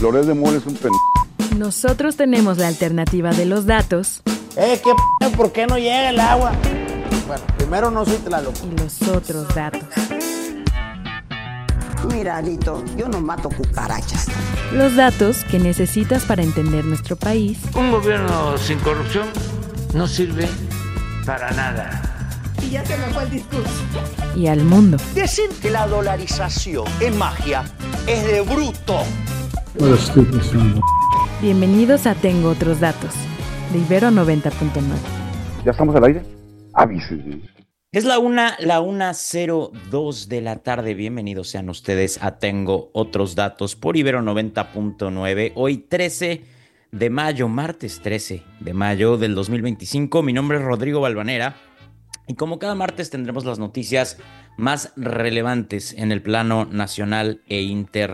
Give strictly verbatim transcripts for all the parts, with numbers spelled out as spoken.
Flores de Mora es un pen... Nosotros tenemos la alternativa de los datos. Eh, ¿qué p***? ¿Por qué no llega el agua? Bueno, primero no soy Tlaloc. Y los otros datos. Mira, Alito, yo no mato cucarachas. Los datos que necesitas para entender nuestro país. Un gobierno sin corrupción no sirve para nada. Y ya se me fue el discurso. Y al mundo. Decir que la dolarización es magia es de bruto. Ahora estoy pensando. Bienvenidos a Tengo Otros Datos, de Ibero noventa punto nueve. ¿Ya estamos al aire? Avísenme. Es la una, la una cero dos de la tarde. Bienvenidos sean ustedes a Tengo Otros Datos por Ibero noventa punto nueve. Hoy trece de mayo, martes trece de mayo del dos mil veinticinco. Mi nombre es Rodrigo Balvanera y como cada martes tendremos las noticias más relevantes en el plano nacional e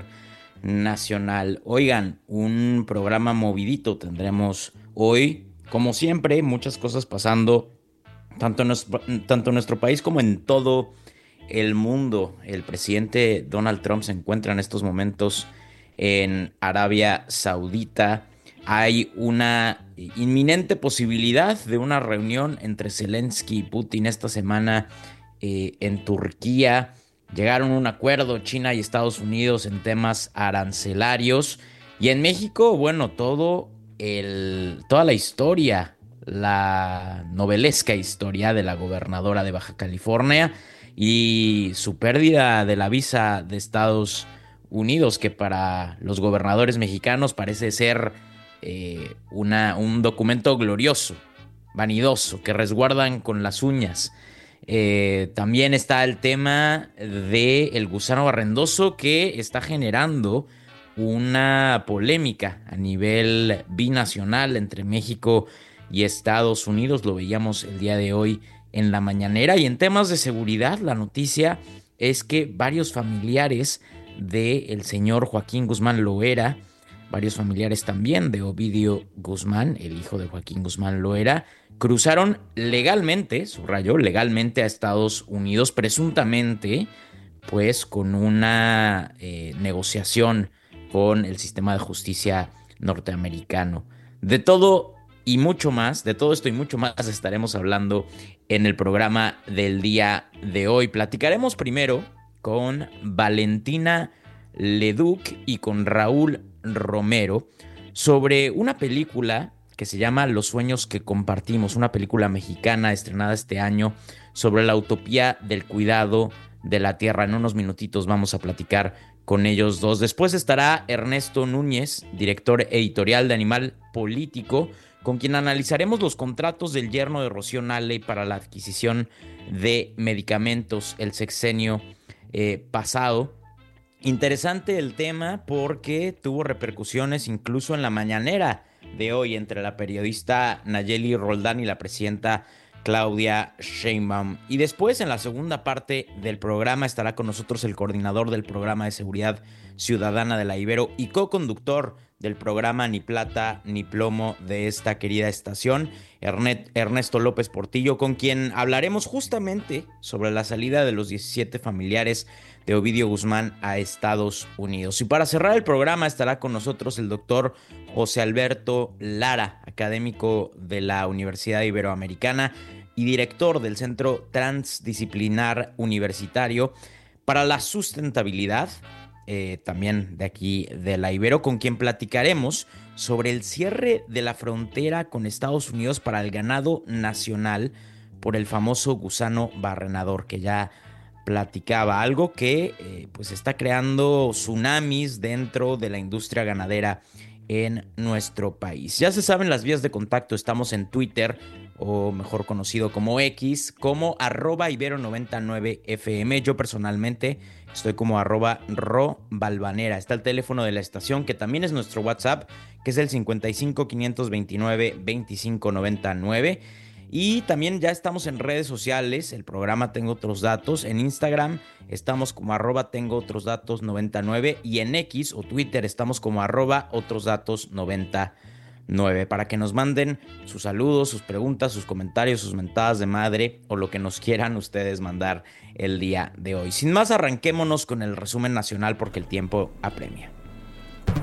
internacional. Oigan, un programa movidito tendremos hoy. Como siempre, muchas cosas pasando tanto en nuestro, tanto en nuestro país como en todo el mundo. El presidente Donald Trump se encuentra en estos momentos en Arabia Saudita. Hay una inminente posibilidad de una reunión entre Zelensky y Putin esta semana eh, en Turquía. Llegaron a un acuerdo China y Estados Unidos en temas arancelarios. Y en México, bueno, todo el, toda la historia, la novelesca historia de la gobernadora de Baja California y su pérdida de la visa de Estados Unidos, que para los gobernadores mexicanos parece ser eh, una, un documento glorioso, vanidoso, que resguardan con las uñas. Eh, también está el tema del gusano barrendoso, que está generando una polémica a nivel binacional entre México y Estados Unidos. Lo veíamos el día de hoy en la mañanera. Y en temas de seguridad, la noticia es que varios familiares del señor Joaquín Guzmán Loera, varios familiares también de Ovidio Guzmán, el hijo de Joaquín Guzmán Loera, cruzaron legalmente, subrayó, legalmente a Estados Unidos, presuntamente, pues con una eh, negociación con el sistema de justicia norteamericano. De todo y mucho más, de todo esto y mucho más estaremos hablando en el programa del día de hoy. Platicaremos primero con Valentina Leduc y con Raúl Romero sobre una película que se llama Los sueños que compartimos, una película mexicana estrenada este año sobre la utopía del cuidado de la tierra. En unos minutitos vamos a platicar con ellos dos. Después estará Ernesto Núñez, director editorial de Animal Político, con quien analizaremos los contratos del yerno de Rocío Nale para la adquisición de medicamentos el sexenio eh, pasado. Interesante el tema porque tuvo repercusiones incluso en la mañanera de hoy entre la periodista Nayeli Roldán y la presidenta Claudia Sheinbaum. Y después, en la segunda parte del programa, estará con nosotros el coordinador del programa de seguridad ciudadana de la Ibero y co-conductor del programa Ni Plata ni Plomo de esta querida estación, Ernesto López Portillo, con quien hablaremos justamente sobre la salida de los diecisiete familiares de Ovidio Guzmán a Estados Unidos. Y para cerrar el programa estará con nosotros el doctor José Alberto Lara, académico de la Universidad Iberoamericana y director del Centro Transdisciplinar Universitario para la Sustentabilidad, eh, también de aquí de la Ibero, con quien platicaremos sobre el cierre de la frontera con Estados Unidos para el ganado nacional por el famoso gusano barrenador, que ya platicaba, algo que eh, pues está creando tsunamis dentro de la industria ganadera en nuestro país. Ya se saben las vías de contacto, estamos en Twitter, o mejor conocido como X, como arroba Ibero noventa y nueve F M. Yo personalmente estoy como arroba Ro Balvanera. Está el teléfono de la estación, que también es nuestro WhatsApp, que es el cincuenta y cinco, quinientos veintinueve, veinticinco noventa y nueve. Y también ya estamos en redes sociales, el programa Tengo Otros Datos. En Instagram estamos como arroba Tengo Otros Datos noventa y nueve y en X o Twitter estamos como arroba Otros Datos noventa y nueve, para que nos manden sus saludos, sus preguntas, sus comentarios, sus mentadas de madre o lo que nos quieran ustedes mandar el día de hoy. Sin más, arranquémonos con el resumen nacional porque el tiempo apremia.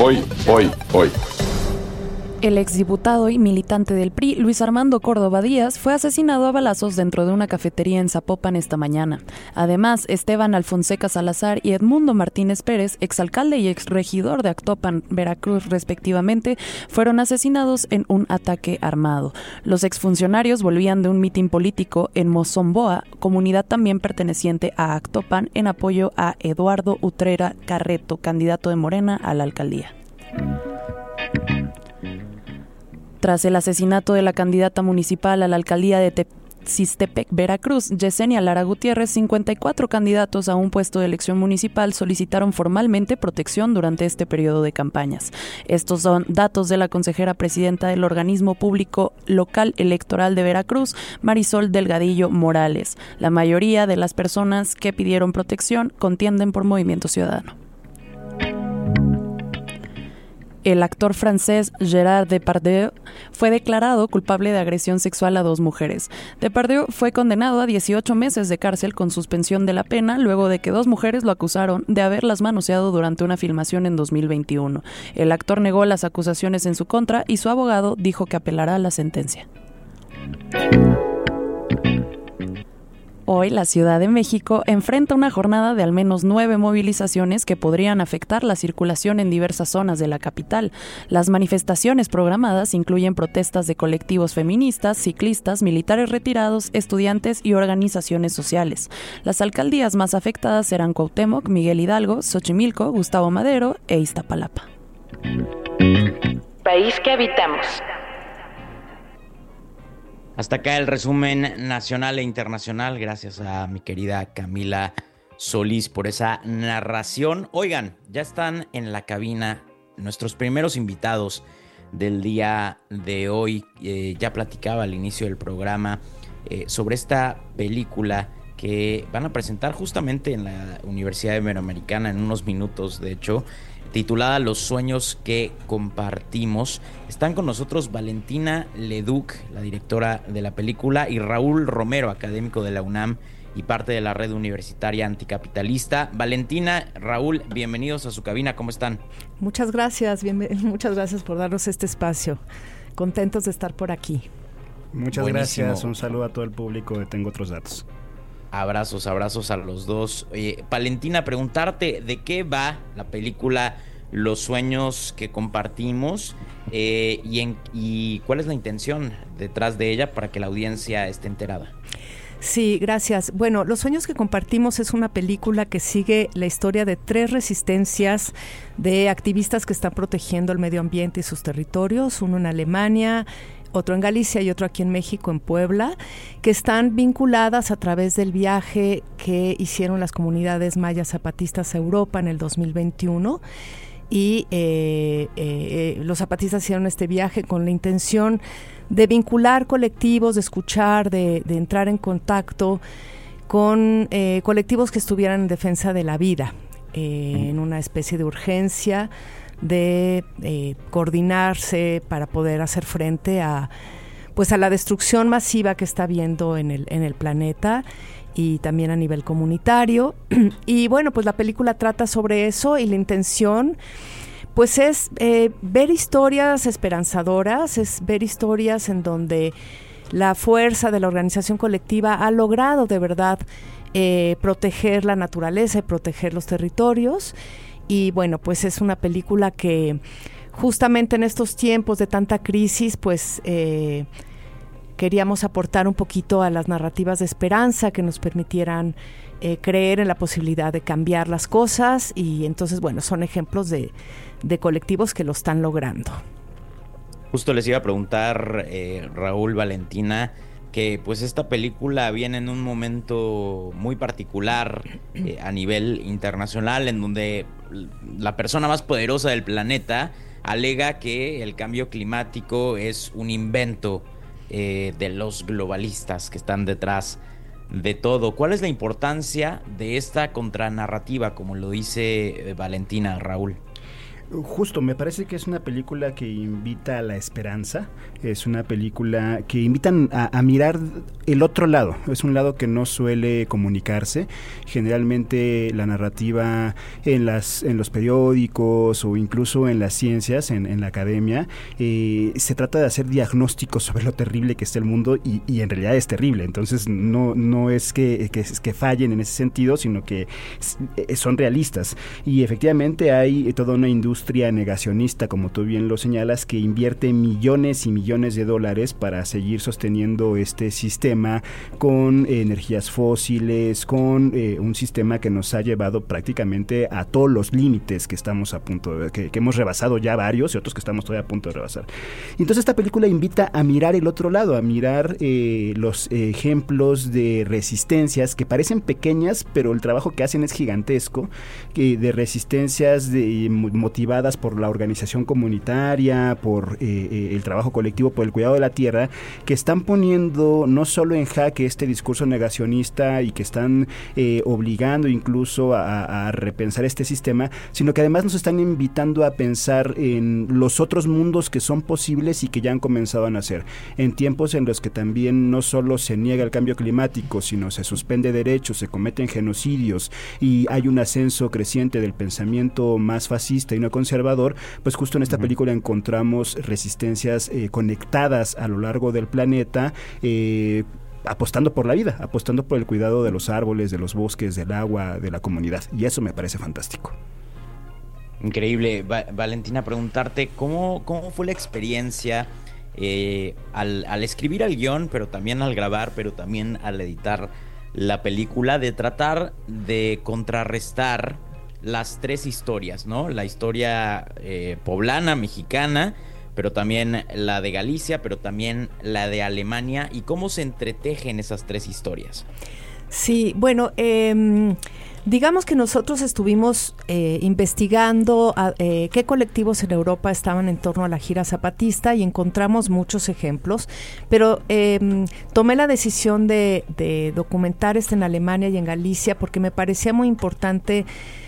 hoy, hoy, hoy. El exdiputado y militante del P R I, Luis Armando Córdoba Díaz, fue asesinado a balazos dentro de una cafetería en Zapopan esta mañana. Además, Esteban Alfonseca Salazar y Edmundo Martínez Pérez, exalcalde y exregidor de Actopan, Veracruz, respectivamente, fueron asesinados en un ataque armado. Los exfuncionarios volvían de un mitin político en Mozomboa, comunidad también perteneciente a Actopan, en apoyo a Eduardo Utrera Carreto, candidato de Morena a la alcaldía. Tras el asesinato de la candidata municipal a la alcaldía de Tepozistepec, Veracruz, Yesenia Lara Gutiérrez, cincuenta y cuatro candidatos a un puesto de elección municipal solicitaron formalmente protección durante este periodo de campañas. Estos son datos de la consejera presidenta del organismo público local electoral de Veracruz, Marisol Delgadillo Morales. La mayoría de las personas que pidieron protección contienden por Movimiento Ciudadano. El actor francés Gérard Depardieu fue declarado culpable de agresión sexual a dos mujeres. Depardieu fue condenado a dieciocho meses de cárcel con suspensión de la pena luego de que dos mujeres lo acusaron de haberlas manoseado durante una filmación en dos mil veintiuno. El actor negó las acusaciones en su contra y su abogado dijo que apelará a la sentencia. Hoy, la Ciudad de México enfrenta una jornada de al menos nueve movilizaciones que podrían afectar la circulación en diversas zonas de la capital. Las manifestaciones programadas incluyen protestas de colectivos feministas, ciclistas, militares retirados, estudiantes y organizaciones sociales. Las alcaldías más afectadas serán Cuauhtémoc, Miguel Hidalgo, Xochimilco, Gustavo Madero e Iztapalapa. País que habitamos. Hasta acá el resumen nacional e internacional. Gracias a mi querida Camila Solís por esa narración. Oigan, ya están en la cabina nuestros primeros invitados del día de hoy. Eh, ya platicaba al inicio del programa eh, sobre esta película que van a presentar justamente en la Universidad Iberoamericana en unos minutos, de hecho, titulada Los sueños que compartimos. Están con nosotros Valentina Leduc, la directora de la película, y Raúl Romero, académico de la UNAM y parte de la red universitaria anticapitalista. Valentina, Raúl, bienvenidos a su cabina, ¿cómo están? Muchas gracias, bien, muchas gracias por darnos este espacio. Contentos de estar por aquí. Muchas Buenísimo. Gracias, un saludo a todo el público de Tengo Otros Datos. Abrazos, abrazos a los dos. Oye, Valentina, preguntarte de qué va la película Los sueños que compartimos eh, y, en, y cuál es la intención detrás de ella para que la audiencia esté enterada. Sí, gracias. Bueno, Los sueños que compartimos es una película que sigue la historia de tres resistencias de activistas que están protegiendo el medio ambiente y sus territorios, uno en Alemania, otro en Galicia y otro aquí en México, en Puebla, que están vinculadas a través del viaje que hicieron las comunidades mayas zapatistas a Europa en el dos mil veintiuno. Y eh, eh, los zapatistas hicieron este viaje con la intención de vincular colectivos, de escuchar, de, de entrar en contacto con eh, colectivos que estuvieran en defensa de la vida, eh, en una especie de urgencia de eh, coordinarse para poder hacer frente a pues a la destrucción masiva que está habiendo en el en el planeta y también a nivel comunitario. Y bueno, pues la película trata sobre eso y la intención pues es eh, ver historias esperanzadoras, es ver historias en donde la fuerza de la organización colectiva ha logrado de verdad eh, proteger la naturaleza y proteger los territorios. Y bueno, pues es una película que justamente en estos tiempos de tanta crisis, pues eh, queríamos aportar un poquito a las narrativas de esperanza que nos permitieran eh, creer en la posibilidad de cambiar las cosas. Y entonces, bueno, son ejemplos de, de colectivos que lo están logrando. Justo les iba a preguntar, eh, Raúl, Valentina, que pues esta película viene en un momento muy particular eh, a nivel internacional, en donde la persona más poderosa del planeta alega que el cambio climático es un invento eh, de los globalistas que están detrás de todo. ¿Cuál es la importancia de esta contranarrativa, como lo dice eh, Valentina, Raúl? Justo, me parece que es una película que invita a la esperanza, es una película que invitan a, a mirar el otro lado, es un lado que no suele comunicarse. Generalmente la narrativa en las en los periódicos o incluso en las ciencias, en, en la academia, eh, se trata de hacer diagnósticos sobre lo terrible que está el mundo y, y en realidad es terrible, entonces no, no es que, que, que fallen en ese sentido, sino que son realistas. Y efectivamente hay toda una industria negacionista, como tú bien lo señalas, que invierte millones y millones de dólares para seguir sosteniendo este sistema con eh, energías fósiles, con eh, un sistema que nos ha llevado prácticamente a todos los límites que estamos a punto de, que, que hemos rebasado ya varios y otros que estamos todavía a punto de rebasar. Entonces esta película invita a mirar el otro lado, a mirar eh, los eh, ejemplos de resistencias que parecen pequeñas, pero el trabajo que hacen es gigantesco, que de resistencias de, motivadas por la organización comunitaria, por eh, eh, el trabajo colectivo, por el cuidado de la tierra, que están poniendo no solo en jaque este discurso negacionista y que están eh, obligando incluso a, a repensar este sistema, sino que además nos están invitando a pensar en los otros mundos que son posibles y que ya han comenzado a nacer, en tiempos en los que también no solo se niega el cambio climático, sino se suspende derechos, se cometen genocidios y hay un ascenso creciente del pensamiento más fascista y no conservador, pues justo en esta uh-huh. película encontramos resistencias eh, conectadas a lo largo del planeta, eh, apostando por la vida, apostando por el cuidado de los árboles, de los bosques, del agua, de la comunidad, y eso me parece fantástico. Increíble. Va- Valentina, preguntarte, ¿cómo, cómo fue la experiencia eh, al, al escribir el guión, pero también al grabar, pero también al editar la película, de tratar de contrarrestar las tres historias, ¿no? La historia eh, poblana, mexicana, pero también la de Galicia, pero también la de Alemania, y cómo se entretejen esas tres historias? Sí, bueno, eh, digamos que nosotros estuvimos eh, investigando a, eh, qué colectivos en Europa estaban en torno a la gira zapatista y encontramos muchos ejemplos, pero eh, tomé la decisión de, de documentar esto en Alemania y en Galicia porque me parecía muy importante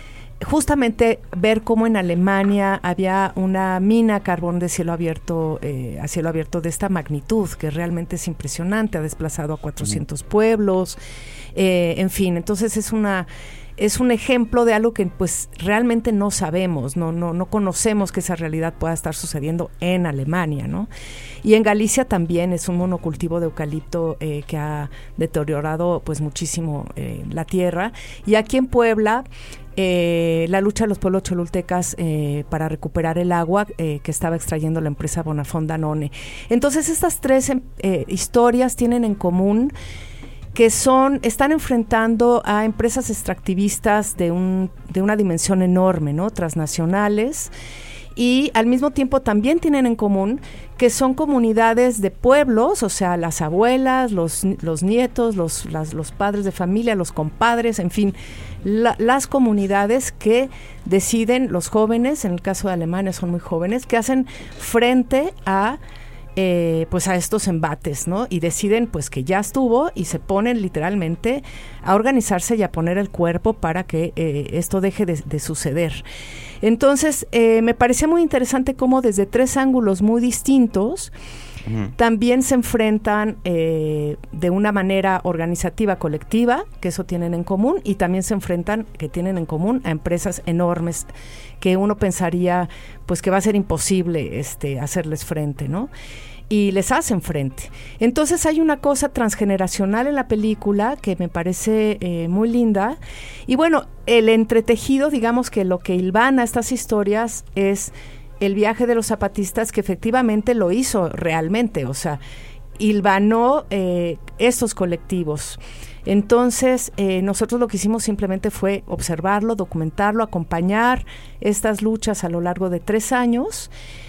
justamente ver cómo en Alemania había una mina carbón de cielo abierto, eh, a cielo abierto de esta magnitud, que realmente es impresionante, ha desplazado a cuatrocientos uh-huh. pueblos, eh, en fin, entonces es una es un ejemplo de algo que pues realmente no sabemos, no no no conocemos que esa realidad pueda estar sucediendo en Alemania, ¿no? Y en Galicia también es un monocultivo de eucalipto eh, que ha deteriorado pues muchísimo eh, la tierra, y aquí en Puebla Eh, la lucha de los pueblos cholultecas eh, para recuperar el agua eh, que estaba extrayendo la empresa Bonafont Danone. Entonces estas tres eh, historias tienen en común que son están enfrentando a empresas extractivistas de un de una dimensión enorme, ¿no? Transnacionales, y al mismo tiempo también tienen en común que son comunidades de pueblos, o sea, las abuelas, los, los nietos, los, las, los padres de familia, los compadres, en fin, la, las comunidades que deciden, los jóvenes, en el caso de Alemania son muy jóvenes, que hacen frente a Eh, pues a estos embates, ¿no? Y deciden pues que ya estuvo y se ponen literalmente a organizarse y a poner el cuerpo para que eh, esto deje de, de suceder. Entonces eh, me parecía muy interesante cómo desde tres ángulos muy distintos uh-huh. también se enfrentan eh, de una manera organizativa, colectiva, que eso tienen en común, y también se enfrentan, que tienen en común, a empresas enormes que uno pensaría pues que va a ser imposible este hacerles frente, ¿no? Y les hacen frente. Entonces hay una cosa transgeneracional en la película que me parece eh, muy linda, y bueno, el entretejido, digamos que lo que hilvana estas historias es el viaje de los zapatistas, que efectivamente lo hizo realmente, o sea, hilvanó eh, estos colectivos. Entonces, eh, nosotros lo que hicimos simplemente fue observarlo, documentarlo, acompañar estas luchas a lo largo de tres años,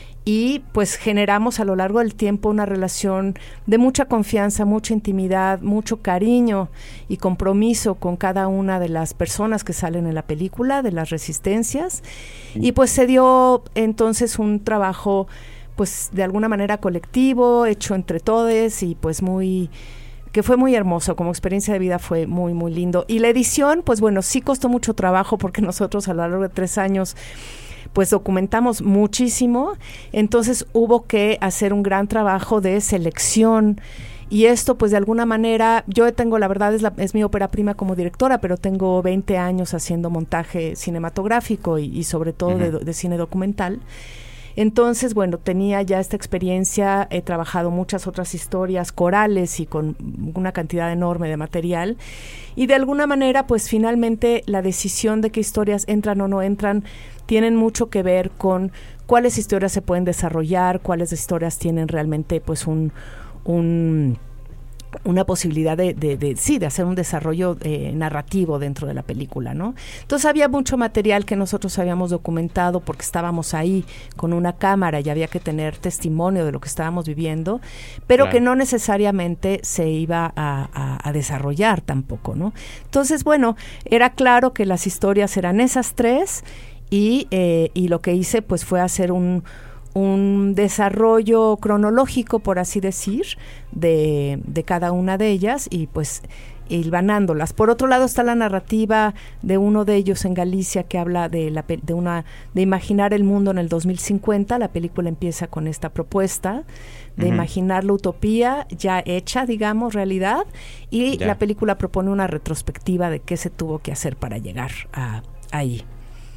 y pues generamos a lo largo del tiempo una relación de mucha confianza, mucha intimidad, mucho cariño y compromiso con cada una de las personas que salen en la película, de las resistencias, y pues se dio entonces un trabajo pues de alguna manera colectivo, hecho entre todos, y pues muy... que fue muy hermoso, como experiencia de vida fue muy, muy lindo. Y la edición, pues bueno, sí costó mucho trabajo, porque nosotros a lo largo de tres años, pues documentamos muchísimo, entonces hubo que hacer un gran trabajo de selección. Y esto, pues de alguna manera, yo tengo, la verdad, es, la, es mi ópera prima como directora, pero tengo veinte años haciendo montaje cinematográfico y, y sobre todo uh-huh. de, de cine documental. Entonces, bueno, tenía ya esta experiencia, he trabajado muchas otras historias corales y con una cantidad enorme de material. Y de alguna manera, pues finalmente la decisión de qué historias entran o no entran tienen mucho que ver con cuáles historias se pueden desarrollar, cuáles historias tienen realmente pues un... un una posibilidad de, de, de sí, de hacer un desarrollo eh, narrativo dentro de la película, ¿no? Entonces había mucho material que nosotros habíamos documentado porque estábamos ahí con una cámara y había que tener testimonio de lo que estábamos viviendo, pero claro. que no necesariamente se iba a, a, a desarrollar tampoco, ¿no? Entonces, bueno, era claro que las historias eran esas tres y, eh, y lo que hice pues fue hacer un un desarrollo cronológico, por así decir, de, de cada una de ellas y pues hilvanándolas. Por otro lado está la narrativa de uno de ellos en Galicia que habla de la de una de imaginar el mundo en el dos mil cincuenta. La película empieza con esta propuesta de uh-huh. imaginar la utopía ya hecha, digamos, realidad, y ya. la película propone una retrospectiva de qué se tuvo que hacer para llegar a ahí.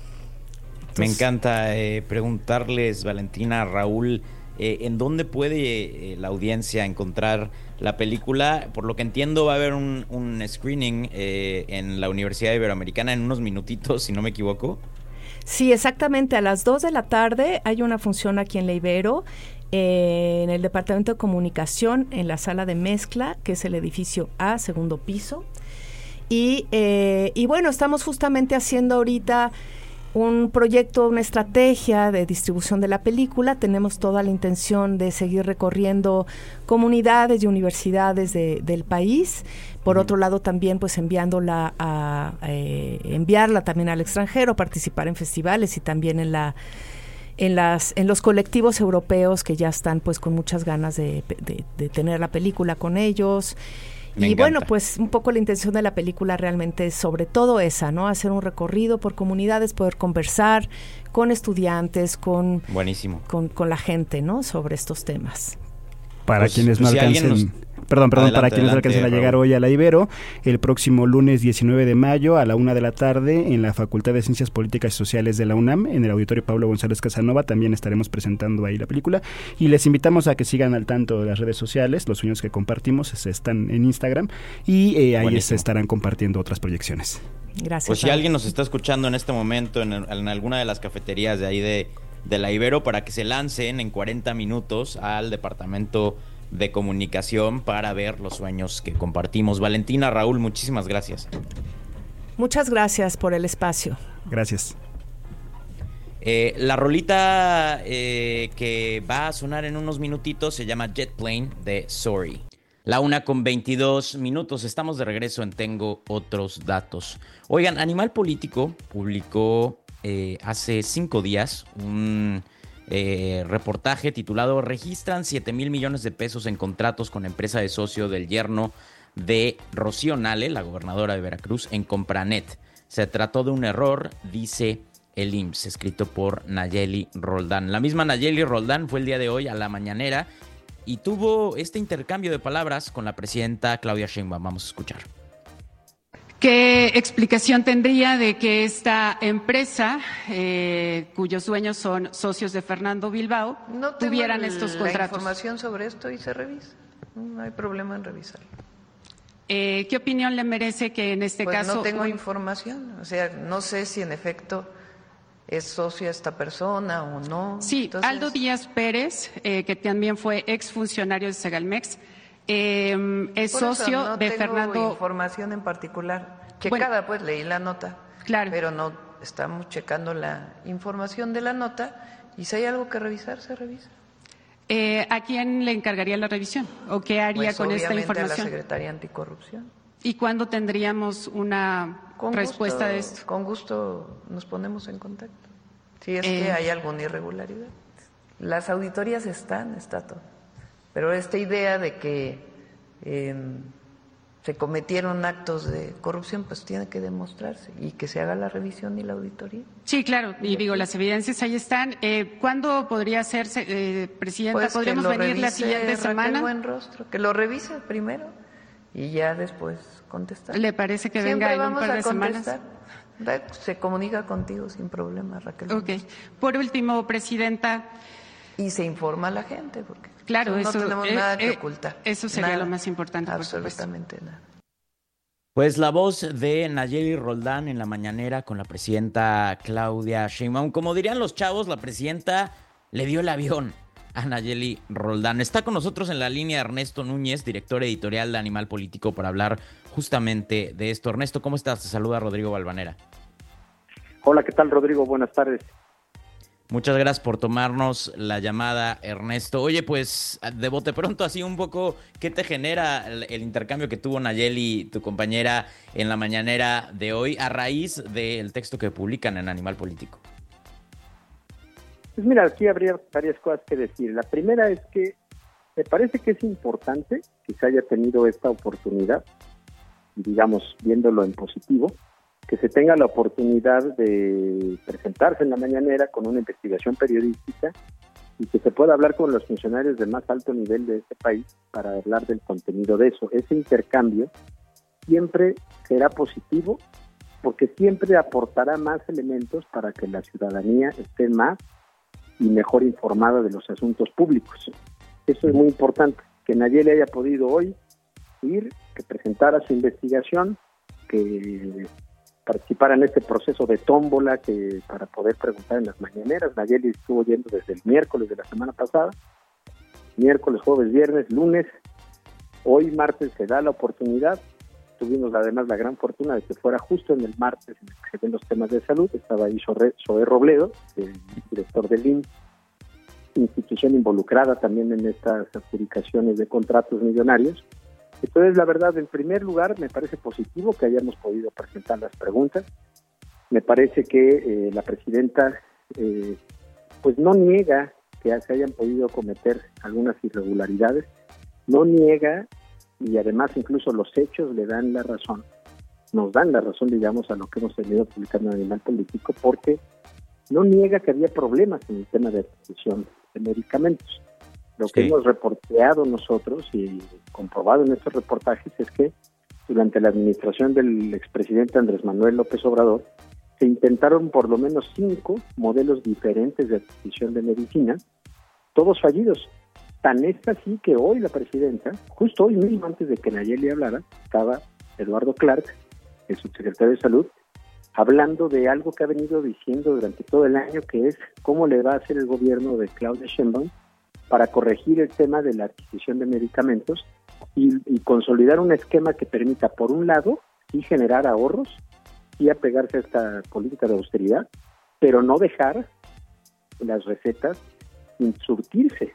Me encanta eh, preguntarles, Valentina, Raúl, eh, ¿en dónde puede eh, la audiencia encontrar la película? Por lo que entiendo va a haber un, un screening eh, en la Universidad Iberoamericana en unos minutitos, si no me equivoco. Sí, exactamente, a las dos de la tarde hay una función aquí en la Ibero, eh, en el Departamento de Comunicación, en la sala de mezcla, que es el edificio A, segundo piso. Y, eh, y bueno, estamos justamente haciendo ahorita un proyecto, una estrategia de distribución de la película. Tenemos toda la intención de seguir recorriendo comunidades y universidades de, del país. Por uh-huh. otro lado, también pues enviándola a, a eh, enviarla también al extranjero, participar en festivales y también en la en las en los colectivos europeos que ya están pues con muchas ganas de, de, de tener la película con ellos. Me y encanta. Bueno, pues un poco la intención de la película realmente es sobre todo esa, ¿no? Hacer un recorrido por comunidades, poder conversar con estudiantes, con, Buenísimo. con, con la gente, ¿no? Sobre estos temas. Para pues, quienes no si alcancen... Nos... Perdón, perdón, adelante, para quienes adelante, alcancen a llegar Raúl. hoy a la Ibero, el próximo lunes diecinueve de mayo a la una de la tarde en la Facultad de Ciencias Políticas y Sociales de la UNAM, en el Auditorio Pablo González Casanova, también estaremos presentando ahí la película y les invitamos a que sigan al tanto de las redes sociales. Los sueños que compartimos están en Instagram y eh, ahí Buenísimo. se estarán compartiendo otras proyecciones. Gracias. Pues si alguien nos está escuchando en este momento en, en alguna de las cafeterías de ahí de, de la Ibero, para que se lancen en cuarenta minutos al departamento de comunicación para ver los sueños que compartimos. Valentina, Raúl, muchísimas gracias. Muchas gracias por el espacio. Gracias. Eh, la rolita eh, que va a sonar en unos minutitos se llama Jet Plane de Sorry. La una con veintidós minutos. Estamos de regreso en Tengo Otros Datos. Oigan, Animal Político publicó eh, hace cinco días un... Eh, reportaje titulado Registran siete mil millones de pesos en contratos con empresa de socio del yerno de Rocío Nale, la gobernadora de Veracruz, en Compranet. Se trató de un error, dice el I M S S, escrito por Nayeli Roldán. La misma Nayeli Roldán fue el día de hoy a la mañanera y tuvo este intercambio de palabras con la presidenta Claudia Sheinbaum. Vamos a escuchar. ¿Qué explicación tendría de que esta empresa, eh, cuyos dueños son socios de Fernando Bilbao, no tengo tuvieran el, estos la contratos? Información sobre esto y se revisa. No hay problema en revisarlo. Eh, ¿Qué opinión le merece que en este pues caso... no tengo un... información. O sea, no sé si en efecto es socio esta persona o no. Sí, Entonces... Aldo Díaz Pérez, eh, que también fue exfuncionario de Segalmex, Eh, es Por socio eso, no de tengo Fernando. Información en particular. Checada, bueno, pues leí la nota. Claro. Pero no estamos checando la información de la nota y si hay algo que revisar, se revisa. Eh, ¿A quién le encargaría la revisión? ¿O qué haría pues, con esta información? A la Secretaría Anticorrupción. ¿Y cuándo tendríamos una con respuesta gusto, de esto? Con gusto nos ponemos en contacto. Si es eh... que hay alguna irregularidad. Las auditorías están, está todo. Pero esta idea de que eh, se cometieron actos de corrupción, pues tiene que demostrarse y que se haga la revisión y la auditoría. Sí, claro, y digo, las evidencias ahí están. Eh, ¿Cuándo podría hacerse, eh, Presidenta? Pues ¿Podríamos venir la siguiente Raquel semana? Buenrostro, que lo revise primero y ya después contestar. ¿Le parece que Siempre venga en un vamos par de a semanas? Se comunica contigo sin problema, Raquel. Ok. Por último, Presidenta. Y se informa a la gente, porque claro, no eso, tenemos eh, nada eh, que ocultar. Eso sería nada, lo más importante, por absolutamente supuesto. nada. Pues la voz de Nayeli Roldán en la mañanera con la presidenta Claudia Sheinbaum. Como dirían los chavos, la presidenta le dio el avión a Nayeli Roldán. Está con nosotros en la línea Ernesto Núñez, director editorial de Animal Político, para hablar justamente de esto. Ernesto, ¿cómo estás? Te saluda Rodrigo Balvanera. Hola, ¿qué tal, Rodrigo? Buenas tardes. Muchas gracias por tomarnos la llamada, Ernesto. Oye, pues, de bote pronto, así un poco, ¿qué te genera el, el intercambio que tuvo Nayeli, tu compañera, en la mañanera de hoy, a raíz del texto que publican en Animal Político? Pues mira, aquí habría varias cosas que decir. La primera es que me parece que es importante que se haya tenido esta oportunidad, digamos, viéndolo en positivo, que se tenga la oportunidad de presentarse en la mañanera con una investigación periodística y que se pueda hablar con los funcionarios de más alto nivel de este país para hablar del contenido de eso. Ese intercambio siempre será positivo porque siempre aportará más elementos para que la ciudadanía esté más y mejor informada de los asuntos públicos. Eso es muy importante, que Nayeli haya podido hoy ir, que presentara su investigación, que participar en este proceso de tómbola que para poder preguntar en las mañaneras. Nayeli estuvo yendo desde el miércoles de la semana pasada, miércoles, jueves, viernes, lunes, hoy martes se da la oportunidad. Tuvimos además la gran fortuna de que fuera justo en el martes en el que se ven los temas de salud. Estaba ahí Zoé Robledo, el director del I M S S, institución involucrada también en estas adjudicaciones de contratos millonarios. Entonces, la verdad, en primer lugar, me parece positivo que hayamos podido presentar las preguntas. Me parece que eh, la presidenta eh, pues no niega que se hayan podido cometer algunas irregularidades, no niega, y además incluso los hechos le dan la razón, nos dan la razón, digamos, a lo que hemos venido publicando en Animal Político, porque no niega que había problemas en el tema de adquisición de medicamentos. Lo que sí hemos reporteado nosotros y comprobado en estos reportajes es que durante la administración del expresidente Andrés Manuel López Obrador se intentaron por lo menos cinco modelos diferentes de adquisición de medicina, todos fallidos. Tan es así que hoy la presidenta, justo hoy mismo antes de que Nayeli hablara, estaba Eduardo Clark, el subsecretario de Salud, hablando de algo que ha venido diciendo durante todo el año, que es cómo le va a hacer el gobierno de Claudia Sheinbaum para corregir el tema de la adquisición de medicamentos y, y consolidar un esquema que permita, por un lado, sí generar ahorros, sí apegarse a esta política de austeridad, pero no dejar las recetas sin surtirse.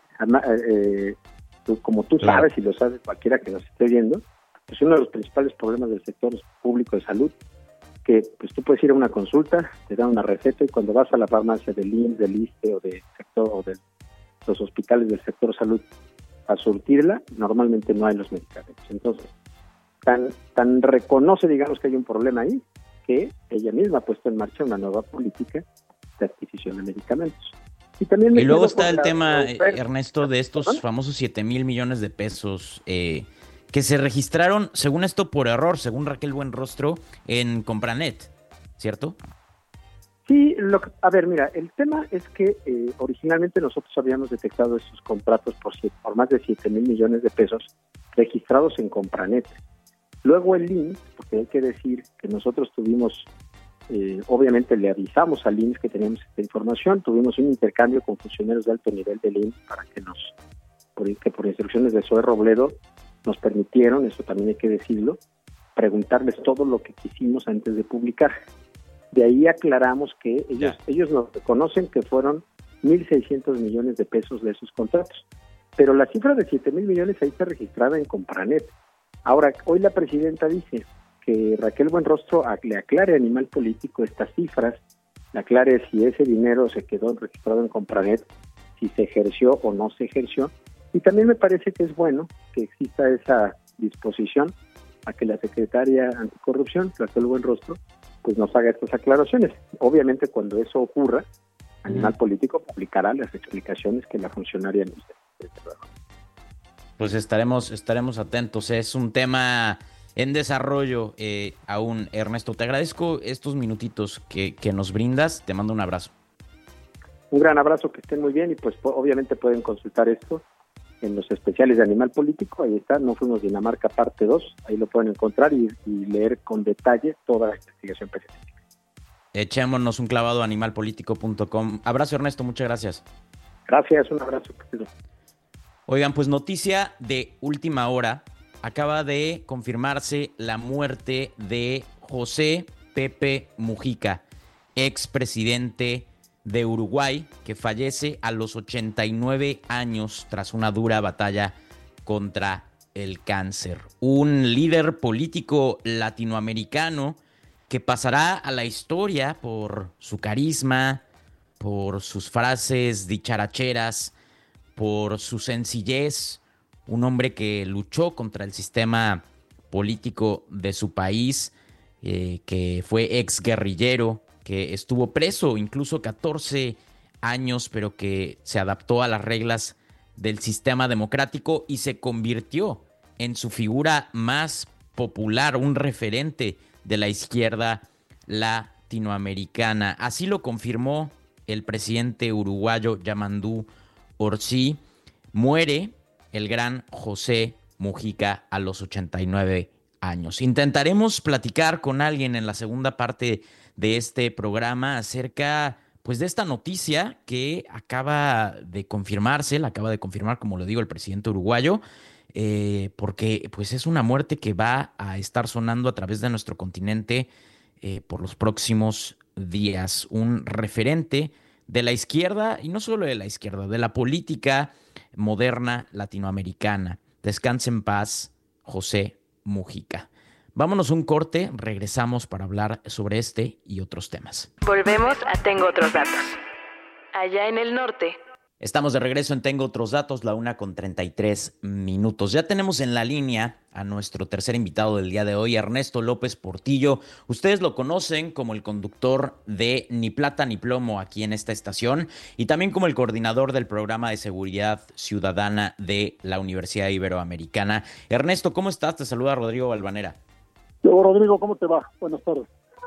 Eh, como tú sabes, y lo sabe cualquiera que nos esté viendo, pues uno de los principales problemas del sector público de salud, que pues tú puedes ir a una consulta, te dan una receta y cuando vas a la farmacia del I M S S, del I S S S T E o de sector o del los hospitales del sector salud a surtirla, normalmente no hay los medicamentos. Entonces, tan, tan reconoce, digamos, que hay un problema ahí, que ella misma ha puesto en marcha una nueva política de adquisición de medicamentos. Y, también y luego está el la, tema, la Ernesto, de estos ¿Perdón? famosos siete mil millones de pesos eh, que se registraron, según esto, por error, según Raquel Buenrostro, en Compranet, ¿cierto? Sí, lo que, a ver, mira, el tema es que eh, originalmente nosotros habíamos detectado esos contratos por, por más de siete mil millones de pesos registrados en Compranet. Luego el I M S S, porque hay que decir que nosotros tuvimos, eh, obviamente le avisamos al I M S S que teníamos esta información, tuvimos un intercambio con funcionarios de alto nivel del I M S S para que nos, por, que por instrucciones de Zoé Robledo, nos permitieron, eso también hay que decirlo, preguntarles todo lo que quisimos antes de publicar. De ahí aclaramos que ellos, ellos nos reconocen que fueron mil seiscientos millones de pesos de esos contratos. Pero la cifra de siete mil millones ahí está registrada en Compranet. Ahora, hoy la presidenta dice que Raquel Buenrostro le aclare a Animal Político estas cifras, le aclare si ese dinero se quedó registrado en Compranet, si se ejerció o no se ejerció. Y también me parece que es bueno que exista esa disposición a que la secretaria anticorrupción, Raquel Buenrostro, pues nos haga estas aclaraciones. Obviamente cuando eso ocurra, Animal Político publicará las explicaciones que la funcionaria nos dé. Pues estaremos, estaremos atentos. Es un tema en desarrollo eh, aún. Ernesto, te agradezco estos minutitos que, que nos brindas. Te mando un abrazo. Un gran abrazo, que estén muy bien y pues po- obviamente pueden consultar esto en los especiales de Animal Político. Ahí está, No Fuimos Dinamarca parte dos. Ahí lo pueden encontrar y, y leer con detalle toda la investigación periodística. Echémonos un clavado a animal político punto com. Abrazo, Ernesto, muchas gracias. Gracias, un abrazo. Oigan, pues noticia de última hora. Acaba de confirmarse la muerte de José Pepe Mujica, expresidente de Uruguay, que fallece a los ochenta y nueve años tras una dura batalla contra el cáncer. Un líder político latinoamericano que pasará a la historia por su carisma, por sus frases dicharacheras, por su sencillez. Un hombre que luchó contra el sistema político de su país, eh, que fue exguerrillero, que estuvo preso incluso catorce años, pero que se adaptó a las reglas del sistema democrático y se convirtió en su figura más popular, un referente de la izquierda latinoamericana. Así lo confirmó el presidente uruguayo Yamandú Orsi. Muere el gran José Mujica a los ochenta y nueve años. Intentaremos platicar con alguien en la segunda parte de este programa acerca pues de esta noticia que acaba de confirmarse, la acaba de confirmar, como lo digo, el presidente uruguayo, eh, porque pues es una muerte que va a estar sonando a través de nuestro continente eh, por los próximos días. Un referente de la izquierda, y no solo de la izquierda, de la política moderna latinoamericana. Descanse en paz, José Mujica. Vámonos un corte, regresamos para hablar sobre este y otros temas. Volvemos a Tengo Otros Datos. Allá en el norte. Estamos de regreso en Tengo Otros Datos, la una con treinta y tres minutos. Ya tenemos en la línea a nuestro tercer invitado del día de hoy, Ernesto López Portillo. Ustedes lo conocen como el conductor de Ni Plata ni Plomo aquí en esta estación y también como el coordinador del programa de seguridad ciudadana de la Universidad Iberoamericana. Ernesto, ¿cómo estás? Te saluda Rodrigo Balvanera. Rodrigo, ¿cómo te va? Buenas tardes.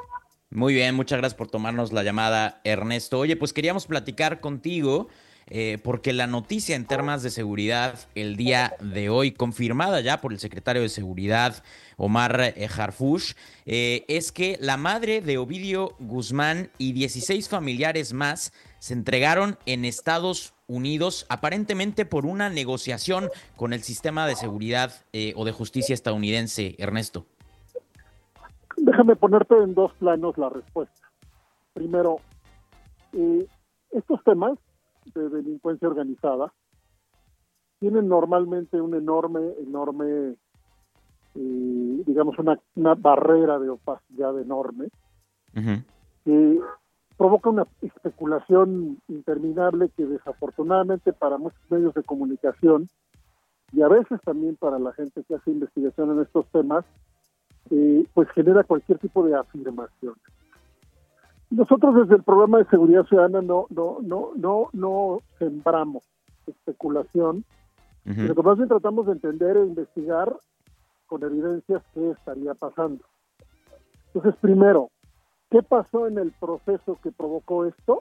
Muy bien, muchas gracias por tomarnos la llamada, Ernesto. Oye, pues queríamos platicar contigo eh, porque la noticia en temas de seguridad el día de hoy, confirmada ya por el secretario de Seguridad, Omar eh, Harfuch, eh, es que la madre de Ovidio Guzmán y dieciséis familiares más se entregaron en Estados Unidos, aparentemente por una negociación con el sistema de seguridad eh, o de justicia estadounidense, Ernesto. Déjame ponerte en dos planos la respuesta. Primero, eh, estos temas de delincuencia organizada tienen normalmente un enorme, enorme, eh, digamos, una, una barrera de opacidad enorme, uh-huh. que provoca una especulación interminable que desafortunadamente para muchos medios de comunicación y a veces también para la gente que hace investigación en estos temas, Eh, pues genera cualquier tipo de afirmación. Nosotros desde el programa de seguridad ciudadana no no no no no sembramos especulación, uh-huh. pero que más bien tratamos de entender e investigar con evidencias qué estaría pasando. Entonces, primero, ¿qué pasó en el proceso que provocó esto?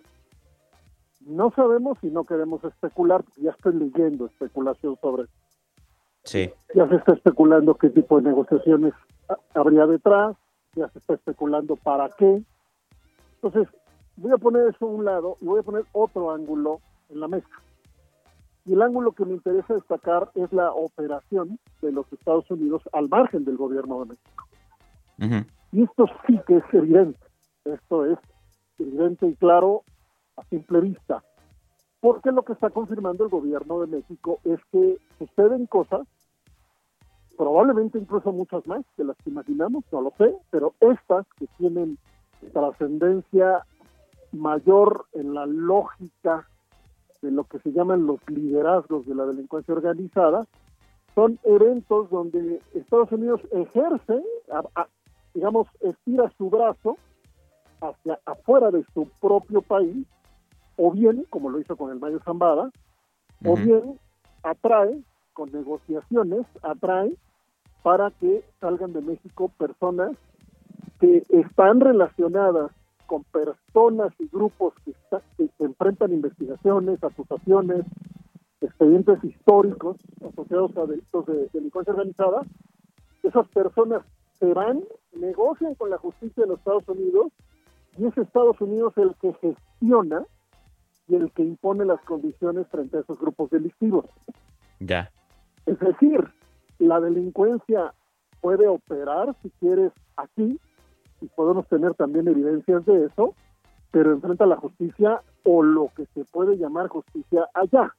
No sabemos y no queremos especular, porque ya estoy leyendo especulación sobre esto. Sí. Ya se está especulando qué tipo de negociaciones habría detrás, ya se está especulando para qué. Entonces, voy a poner eso a un lado y voy a poner otro ángulo en la mesa. Y el ángulo que me interesa destacar es la operación de los Estados Unidos al margen del gobierno de México. Uh-huh. Y esto sí que es evidente. Esto es evidente y claro a simple vista. Porque lo que está confirmando el gobierno de México es que suceden cosas, probablemente incluso muchas más que las que imaginamos, no lo sé, pero estas que tienen trascendencia mayor en la lógica de lo que se llaman los liderazgos de la delincuencia organizada, son eventos donde Estados Unidos ejerce, a, a, digamos, estira su brazo hacia afuera de su propio país, o bien, como lo hizo con el Mayo Zambada, uh-huh. o bien atrae, con negociaciones, atrae para que salgan de México personas que están relacionadas con personas y grupos que, está, que enfrentan investigaciones, acusaciones, expedientes históricos asociados a delitos de delincuencia organizada. Esas personas se van, negocian con la justicia de los Estados Unidos, y es Estados Unidos el que gestiona y el que impone las condiciones frente a esos grupos delictivos. Ya. Es decir, la delincuencia puede operar, si quieres, aquí, y podemos tener también evidencias de eso, pero enfrenta a la justicia o lo que se puede llamar justicia allá.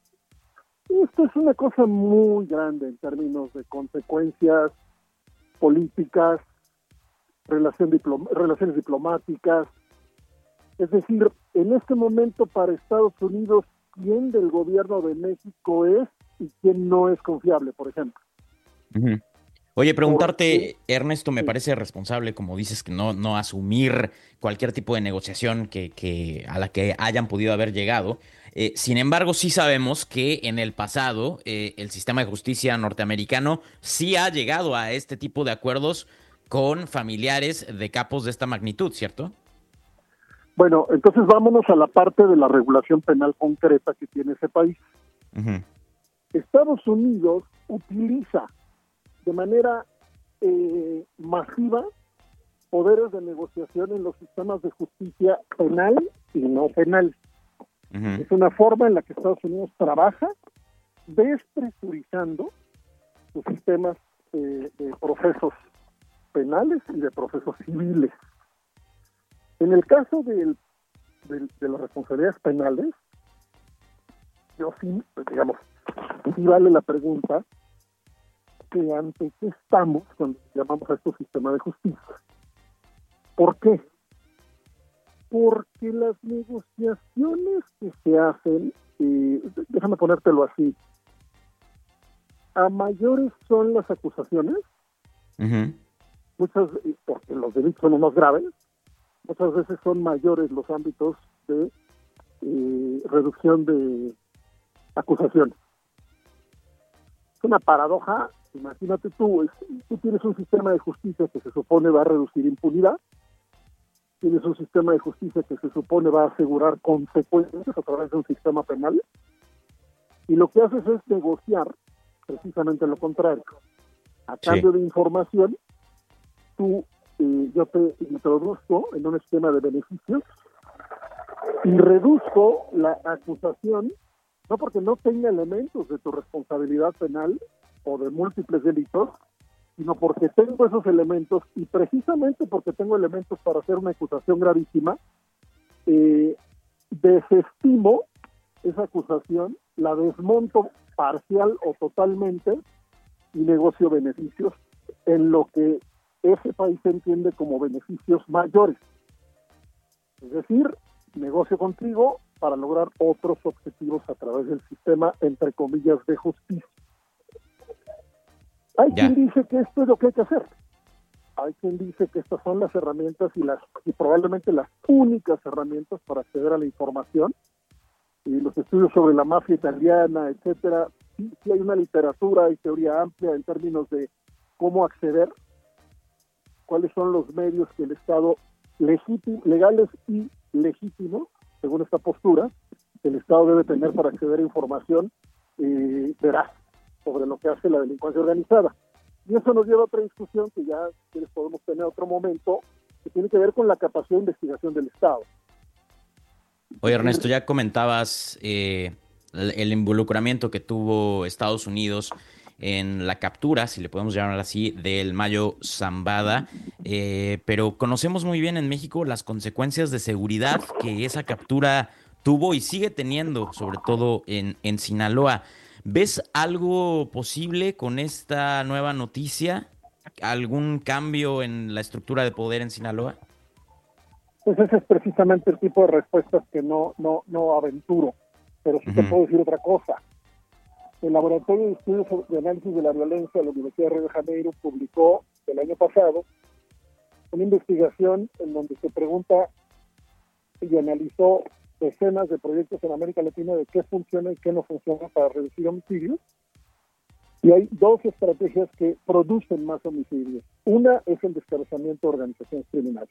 Esto es una cosa muy grande en términos de consecuencias políticas, relación diplom- relaciones diplomáticas. Es decir, en este momento para Estados Unidos, ¿quién del gobierno de México es y quién no es confiable, por ejemplo? Uh-huh. Oye, preguntarte, Ernesto, me parece responsable, como dices, que no, no asumir cualquier tipo de negociación que, que a la que hayan podido haber llegado. Eh, sin embargo, sí sabemos que en el pasado eh, el sistema de justicia norteamericano sí ha llegado a este tipo de acuerdos con familiares de capos de esta magnitud, ¿cierto? Bueno, entonces vámonos a la parte de la regulación penal concreta que tiene ese país. Uh-huh. Estados Unidos utiliza de manera eh, masiva poderes de negociación en los sistemas de justicia penal y no penal. Uh-huh. Es una forma en la que Estados Unidos trabaja despresurizando sus sistemas eh, de procesos penales y de procesos civiles. En el caso del, del, de las responsabilidades penales, yo sí, digamos, sí vale la pregunta que ante qué estamos cuando llamamos a esto sistema de justicia. ¿Por qué? Porque las negociaciones que se hacen, eh, déjame ponértelo así, a mayores son las acusaciones, uh-huh. muchas, porque los delitos son los más graves, muchas veces son mayores los ámbitos de eh, reducción de acusaciones. Es una paradoja. Imagínate tú, es, tú tienes un sistema de justicia que se supone va a reducir impunidad, tienes un sistema de justicia que se supone va a asegurar consecuencias a través de un sistema penal, y lo que haces es negociar precisamente lo contrario. A cambio sí. de información, tú, eh, yo te introduzco en un esquema de beneficios y reduzco la acusación, no porque no tenga elementos de tu responsabilidad penal o de múltiples delitos, sino porque tengo esos elementos, y precisamente porque tengo elementos para hacer una acusación gravísima, eh, desestimo esa acusación, la desmonto parcial o totalmente y negocio beneficios en lo que ese país entiende como beneficios mayores. Es decir, negocio contigo para lograr otros objetivos a través del sistema, entre comillas, de justicia. Hay ya. quien dice que esto es lo que hay que hacer. Hay quien dice que estas son las herramientas y las y probablemente las únicas herramientas para acceder a la información. Y los estudios sobre la mafia italiana, etcétera, sí, sí hay una literatura y teoría amplia en términos de cómo acceder, cuáles son los medios que el Estado legítimo, legales y legítimos, según esta postura, el Estado debe tener para acceder a información eh, veraz sobre lo que hace la delincuencia organizada. Y eso nos lleva a otra discusión que ya que les podemos tener otro momento, que tiene que ver con la capacidad de investigación del Estado. Oye, Ernesto, ya comentabas eh, el, el involucramiento que tuvo Estados Unidos en la captura, si le podemos llamar así, del Mayo Zambada, eh, pero conocemos muy bien en México las consecuencias de seguridad que esa captura tuvo y sigue teniendo, sobre todo en, en Sinaloa. ¿Ves algo posible con esta nueva noticia? ¿Algún cambio en la estructura de poder en Sinaloa? Pues ese es precisamente el tipo de respuestas que no no no aventuro, pero sí uh-huh. te puedo decir otra cosa. el Laboratorio de Estudios de Análisis de la Violencia de la Universidad de Río de Janeiro publicó el año pasado una investigación en donde se pregunta y analizó decenas de proyectos en América Latina de qué funciona y qué no funciona para reducir homicidios. Y hay dos estrategias que producen más homicidios. Una es el descabezamiento de organizaciones criminales.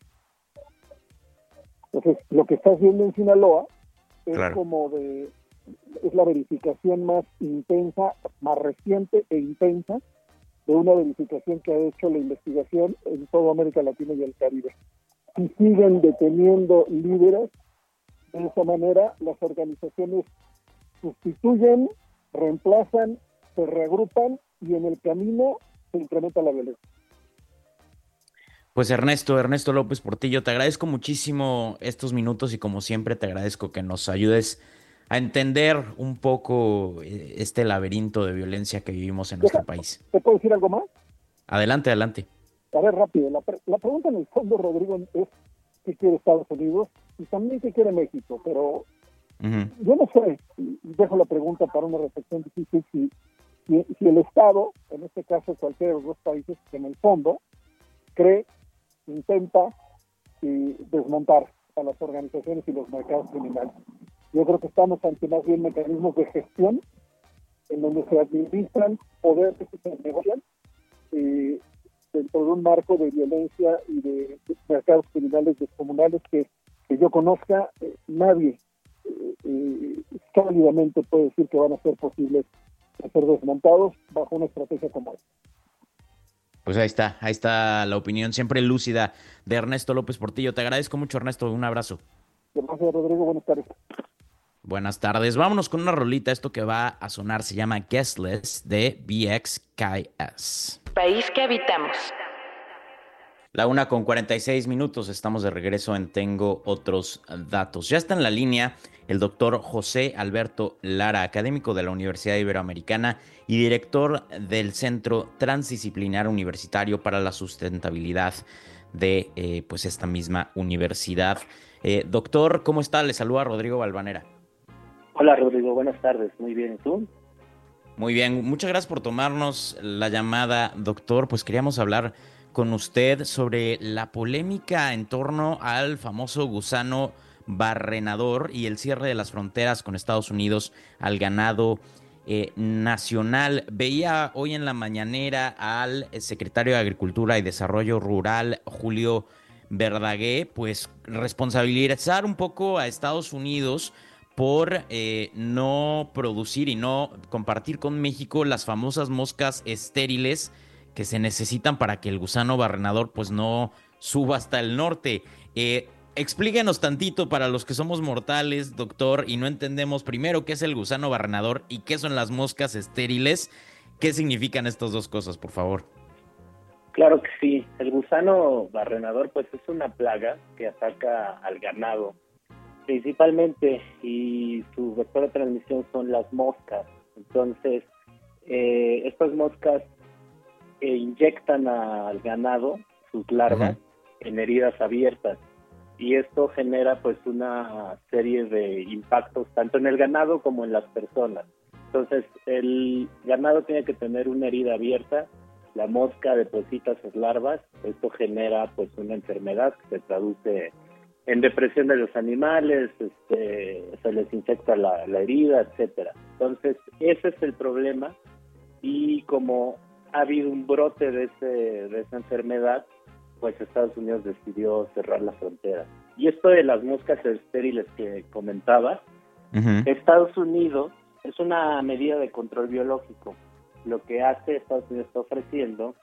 Entonces, lo que estás viendo en Sinaloa es claro. como de es la verificación más intensa, más reciente e intensa de una verificación que ha hecho la investigación en toda América Latina y el Caribe. Y siguen deteniendo líderes. De esa manera, las organizaciones sustituyen, reemplazan, se reagrupan y en el camino se incrementa la violencia. Pues Ernesto, Ernesto López Portillo, te agradezco muchísimo estos minutos y como siempre te agradezco que nos ayudes a entender un poco este laberinto de violencia que vivimos en nuestro país. ¿Te puedo decir algo más? Adelante, adelante. A ver, rápido. La, pre- la pregunta en el fondo, Rodrigo, es qué quiere Estados Unidos y también qué quiere México, pero uh-huh. yo no sé, y dejo la pregunta para una reflexión difícil, si, si, si el Estado, en este caso cualquiera de los dos países, que en el fondo cree, intenta y desmontar a las organizaciones y los mercados criminales. Yo creo que estamos ante más bien mecanismos de gestión en donde se administran poderes que se negocian eh, dentro de un marco de violencia y de, de mercados criminales descomunales que, que yo conozca, eh, nadie eh, eh, sólidamente puede decir que van a ser posibles de ser desmontados bajo una estrategia como esta. Pues ahí está, ahí está la opinión siempre lúcida de Ernesto López Portillo. Te agradezco mucho, Ernesto, un abrazo. Gracias, Rodrigo, buenas tardes. Buenas tardes, vámonos con una rolita, esto que va a sonar se llama Guestless de B X K S. País que habitamos. La una con cuarenta y seis minutos, estamos de regreso en Tengo Otros Datos. Ya está en la línea el doctor José Alberto Lara, académico de la Universidad Iberoamericana y director del Centro Transdisciplinar Universitario para la Sustentabilidad de eh, pues esta misma universidad. Eh, doctor, ¿cómo está? Le saluda Rodrigo Valvanera. Hola Rodrigo, buenas tardes, muy bien, ¿y tú? Muy bien, muchas gracias por tomarnos la llamada, doctor. Pues queríamos hablar con usted sobre la polémica en torno al famoso gusano barrenador y el cierre de las fronteras con Estados Unidos al ganado eh, nacional. Veía hoy en la mañanera al secretario de Agricultura y Desarrollo Rural, Julio Verdaguer, pues responsabilizar un poco a Estados Unidos por eh, no producir y no compartir con México las famosas moscas estériles que se necesitan para que el gusano barrenador pues no suba hasta el norte. Eh, explíquenos tantito para los que somos mortales, doctor, y no entendemos primero qué es el gusano barrenador y qué son las moscas estériles. ¿Qué significan estas dos cosas, por favor? Claro que sí. El gusano barrenador pues es una plaga que ataca al ganado principalmente, y su vector de transmisión son las moscas. Entonces, eh, estas moscas eh, inyectan al ganado sus larvas uh-huh. en heridas abiertas, y esto genera pues una serie de impactos tanto en el ganado como en las personas. Entonces, el ganado tiene que tener una herida abierta, la mosca deposita sus larvas, esto genera pues una enfermedad que se traduce en depresión de los animales, este, se les infecta la, la herida, etcétera. Entonces, ese es el problema, y como ha habido un brote de, ese, de esa enfermedad, pues Estados Unidos decidió cerrar la frontera. Y esto de las moscas estériles que comentabas, uh-huh. Estados Unidos es una medida de control biológico. Lo que hace Estados Unidos está ofreciendo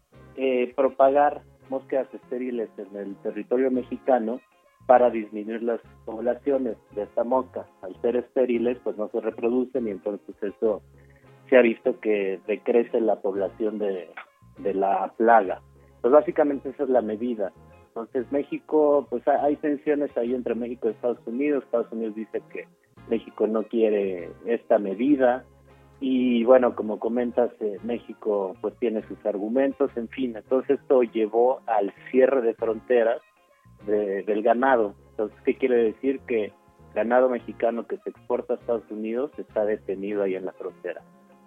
eh, propagar moscas estériles en el territorio mexicano para disminuir las poblaciones de esta mosca. Al ser estériles, pues no se reproducen, y entonces eso se ha visto que decrece la población de, de la plaga. Pues básicamente esa es la medida. Entonces México, pues hay tensiones ahí entre México y Estados Unidos. Estados Unidos dice que México no quiere esta medida, y bueno, como comentas, eh, México pues tiene sus argumentos, en fin. Entonces esto llevó al cierre de fronteras De, del ganado. Entonces, ¿qué quiere decir? Que ganado mexicano que se exporta a Estados Unidos está detenido ahí en la frontera.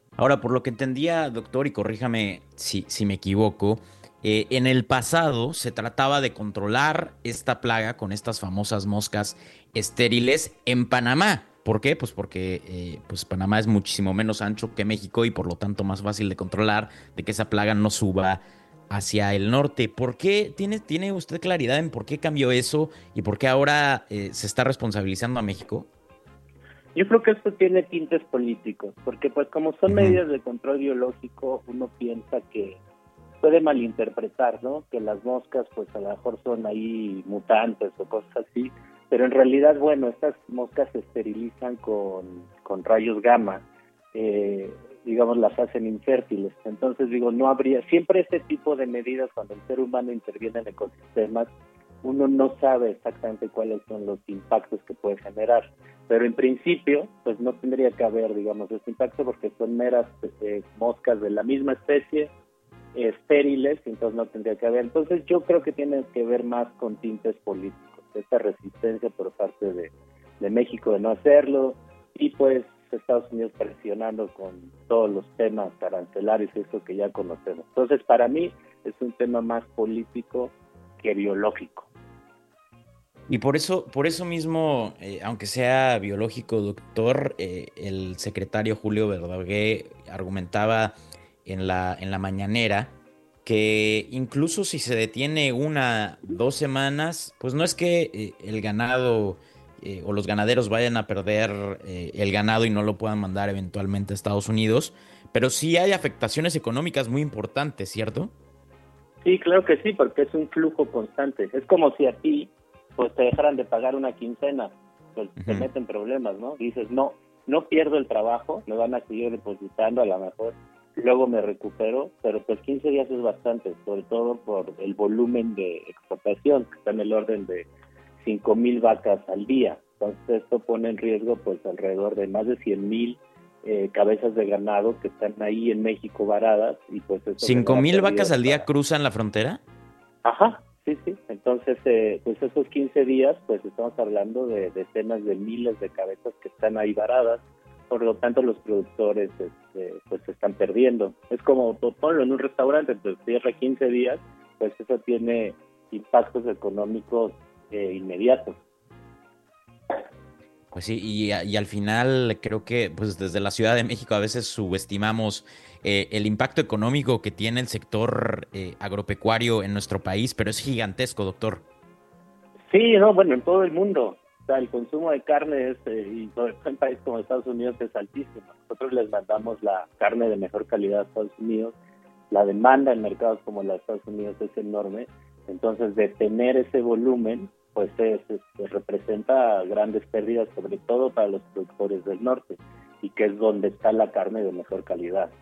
Ahora, por lo que entendía, doctor, y corríjame si, si me equivoco, eh, en el pasado se trataba de controlar esta plaga con estas famosas moscas estériles en Panamá. ¿Por qué? Pues porque eh, pues Panamá es muchísimo menos ancho que México y por lo tanto más fácil de controlar, de que esa plaga no suba hacia el norte. ¿Por qué? ¿Tiene, tiene usted claridad en por qué cambió eso y por qué ahora eh, se está responsabilizando a México? Yo creo que esto tiene tintes políticos, porque pues como son Uh-huh. medidas de control biológico, uno piensa que puede malinterpretar, ¿no? Que las moscas pues a lo mejor son ahí mutantes o cosas así, pero en realidad, bueno, estas moscas se esterilizan con, con rayos gamma, eh, digamos, las hacen infértiles. Entonces, digo, no habría, siempre este tipo de medidas cuando el ser humano interviene en ecosistemas, uno no sabe exactamente cuáles son los impactos que puede generar, pero en principio, pues no tendría que haber, digamos, este impacto porque son meras eh, moscas de la misma especie, eh, estériles, entonces no tendría que haber. Entonces yo creo que tiene que ver más con tintes políticos, esta resistencia por parte de, de México de no hacerlo, y pues Estados Unidos presionando con todos los temas arancelarios, eso que ya conocemos. Entonces para mí es un tema más político que biológico. Y por eso, por eso mismo, eh, aunque sea biológico, doctor, eh, el secretario Julio Verdaguer argumentaba en la, en la mañanera que incluso si se detiene una, dos semanas, pues no es que eh, el ganado eh, o los ganaderos vayan a perder eh, el ganado y no lo puedan mandar eventualmente a Estados Unidos, pero sí hay afectaciones económicas muy importantes, ¿cierto? Sí, claro que sí, porque es un flujo constante. Es como si a ti pues te dejaran de pagar una quincena, pues uh-huh. te meten problemas, ¿no? Dices, no, no pierdo el trabajo, me van a seguir depositando, a lo mejor luego me recupero, pero pues quince días es bastante, sobre todo por el volumen de exportación, que está en el orden de cinco mil vacas al día. Entonces esto pone en riesgo pues alrededor de más de cien mil eh, cabezas de ganado que están ahí en México varadas. Y pues ¿cinco mil vacas al día para... cruzan la frontera? Ajá. Sí, sí, entonces eh, pues esos quince días pues estamos hablando de decenas de miles de cabezas que están ahí varadas, por lo tanto los productores este, pues se están perdiendo. Es como ponlo en un restaurante, pues cierra quince días, pues eso tiene impactos económicos eh, inmediatos. Pues sí, y, y al final creo que pues desde la Ciudad de México a veces subestimamos eh, el impacto económico que tiene el sector eh, agropecuario en nuestro país, pero es gigantesco, doctor. Sí, no, bueno, en todo el mundo. O sea, el consumo de carne es, eh, y sobre todo en un país como Estados Unidos es altísimo. Nosotros les mandamos la carne de mejor calidad a Estados Unidos, la demanda en mercados como la de Estados Unidos es enorme, entonces de tener ese volumen pues es, es, representa grandes pérdidas, sobre todo para los productores del norte, y que es donde está la carne de mejor calidad.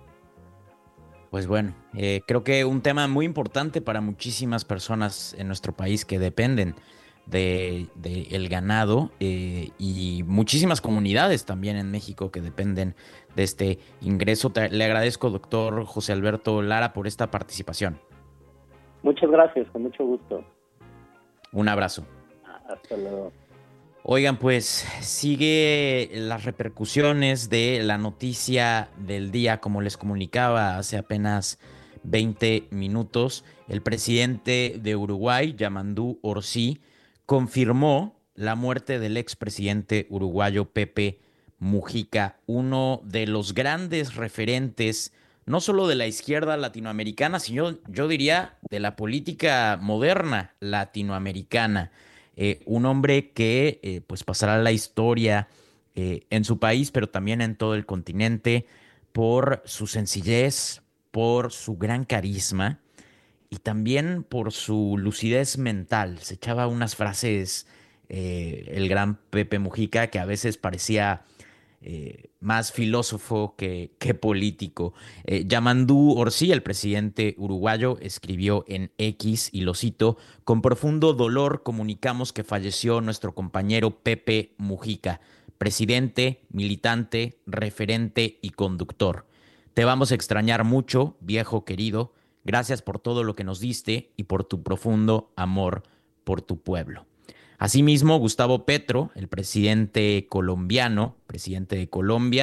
Pues bueno, eh, creo que un tema muy importante para muchísimas personas en nuestro país que dependen de, de el ganado eh, y muchísimas comunidades también en México que dependen de este ingreso. Te, le agradezco, doctor José Alberto Lara, por esta participación. Muchas gracias, con mucho gusto. Un abrazo. Hasta luego. Oigan, pues sigue las repercusiones de la noticia del día, como les comunicaba hace apenas veinte minutos. El presidente de Uruguay, Yamandú Orsi, confirmó la muerte del expresidente uruguayo Pepe Mujica, uno de los grandes referentes no solo de la izquierda latinoamericana, sino yo diría de la política moderna latinoamericana. Eh, un hombre que eh, pues pasará a la historia eh, en su país, pero también en todo el continente, por su sencillez, por su gran carisma y también por su lucidez mental. Se echaba unas frases, eh, el gran Pepe Mujica, que a veces parecía Eh, más filósofo que, que político. Eh, Yamandú Orsi, el presidente uruguayo, escribió en X, y lo cito: "Con profundo dolor comunicamos que falleció nuestro compañero Pepe Mujica, presidente, militante, referente y conductor. Te vamos a extrañar mucho, viejo querido. Gracias por todo lo que nos diste y por tu profundo amor por tu pueblo". Asimismo, Gustavo Petro, el presidente colombiano, presidente de Colombia,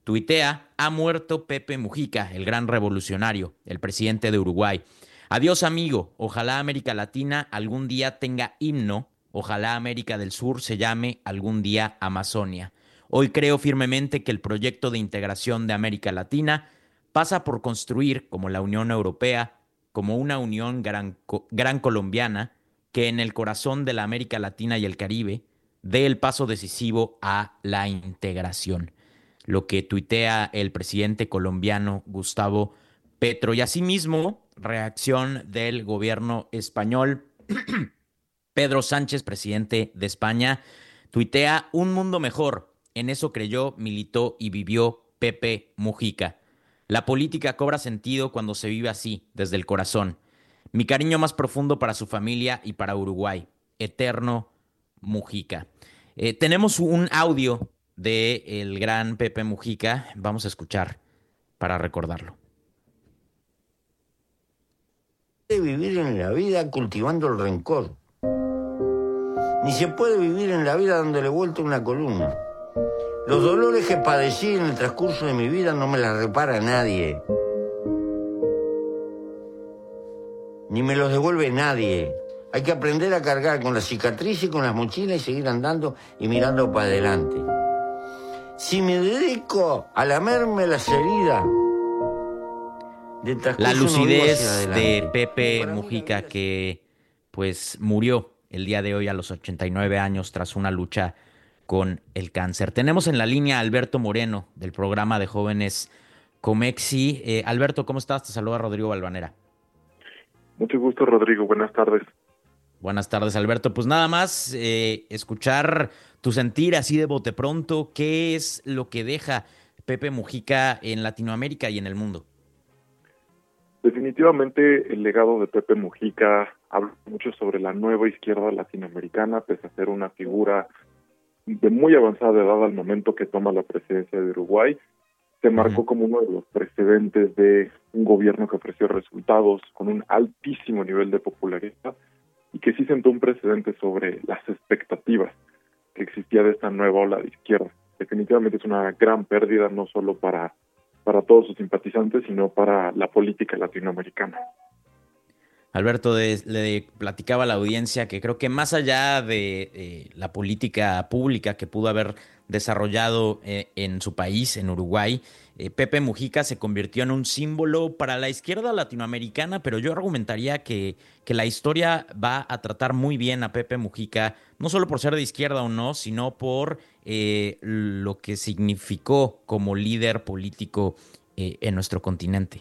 Tuitea: ha muerto Pepe Mujica, el gran revolucionario, el presidente de Uruguay. Adiós, amigo. Ojalá América Latina algún día tenga himno. Ojalá América del Sur se llame algún día Amazonia. Hoy creo firmemente que el proyecto de integración de América Latina pasa por construir, como la Unión Europea, como una unión gran, gran colombiana, que en el corazón de la América Latina y el Caribe dé el paso decisivo a la integración. Lo que tuitea el presidente colombiano Gustavo Petro. Y asimismo, reacción del gobierno español. Pedro Sánchez, presidente de España, tuitea: un mundo mejor. En eso creyó, militó y vivió Pepe Mujica. La política cobra sentido cuando se vive así, desde el corazón. Mi cariño más profundo para su familia y para Uruguay. Eterno Mujica. Eh, tenemos un audio del gran Pepe Mujica. Vamos a escuchar para recordarlo. Vivir en la vida cultivando el rencor. Ni se puede vivir en la vida dándole vuelta una columna. Los dolores que padecí en el transcurso de mi vida no me las repara nadie. Ni me los devuelve nadie. Hay que aprender a cargar con las cicatrices, con las mochilas y seguir andando y mirando para adelante. Si me dedico a lamerme las heridas, la lucidez de Pepe Mujica, que pues murió el día de hoy a los ochenta y nueve años tras una lucha con el cáncer. Tenemos en la línea a Alberto Moreno del programa de jóvenes Comexi. Eh, Alberto, ¿cómo estás? Te saluda Rodrigo Balvanera. Mucho gusto, Rodrigo. Buenas tardes. Buenas tardes, Alberto. Pues nada más eh, escuchar tu sentir así de bote pronto. ¿Qué es lo que deja Pepe Mujica en Latinoamérica y en el mundo? Definitivamente el legado de Pepe Mujica habla mucho sobre la nueva izquierda latinoamericana, pese a ser una figura de muy avanzada edad al momento que toma la presidencia de Uruguay. Se marcó uh-huh. como uno de los precedentes de un gobierno que ofreció resultados con un altísimo nivel de popularidad y que sí sentó un precedente sobre las expectativas que existía de esta nueva ola de izquierda. Definitivamente es una gran pérdida, no solo para para todos sus simpatizantes, sino para la política latinoamericana. Alberto, de, le platicaba a la audiencia que creo que más allá de eh, la política pública que pudo haber desarrollado eh, en su país, en Uruguay, eh, Pepe Mujica se convirtió en un símbolo para la izquierda latinoamericana, pero yo argumentaría que, que la historia va a tratar muy bien a Pepe Mujica, no solo por ser de izquierda o no, sino por eh, lo que significó como líder político eh, en nuestro continente.